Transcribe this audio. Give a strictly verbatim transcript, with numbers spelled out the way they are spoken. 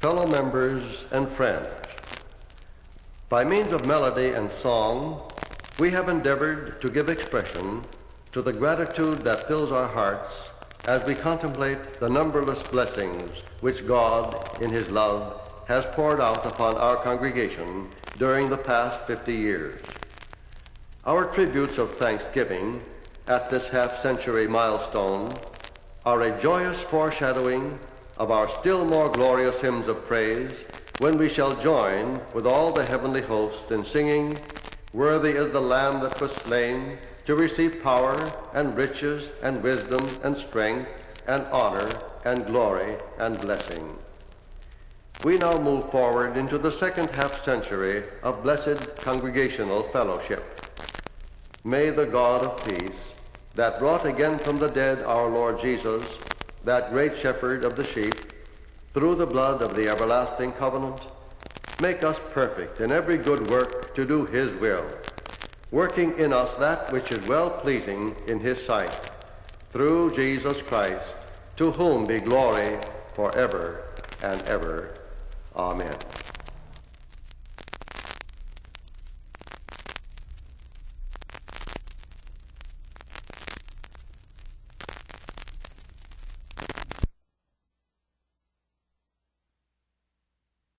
fellow members, and friends. By means of melody and song, we have endeavored to give expression to the gratitude that fills our hearts as we contemplate the numberless blessings which God, in his love, has poured out upon our congregation during the past fifty years. Our tributes of thanksgiving at this half-century milestone are a joyous foreshadowing of our still more glorious hymns of praise when we shall join with all the heavenly host in singing, "Worthy is the Lamb that was slain to receive power and riches and wisdom and strength and honor and glory and blessing." We now move forward into the second half century of blessed congregational fellowship. May the God of peace, that brought again from the dead our Lord Jesus, that great shepherd of the sheep, through the blood of the everlasting covenant, make us perfect in every good work to do his will, working in us that which is well-pleasing in his sight, through Jesus Christ, to whom be glory forever and ever. Amen.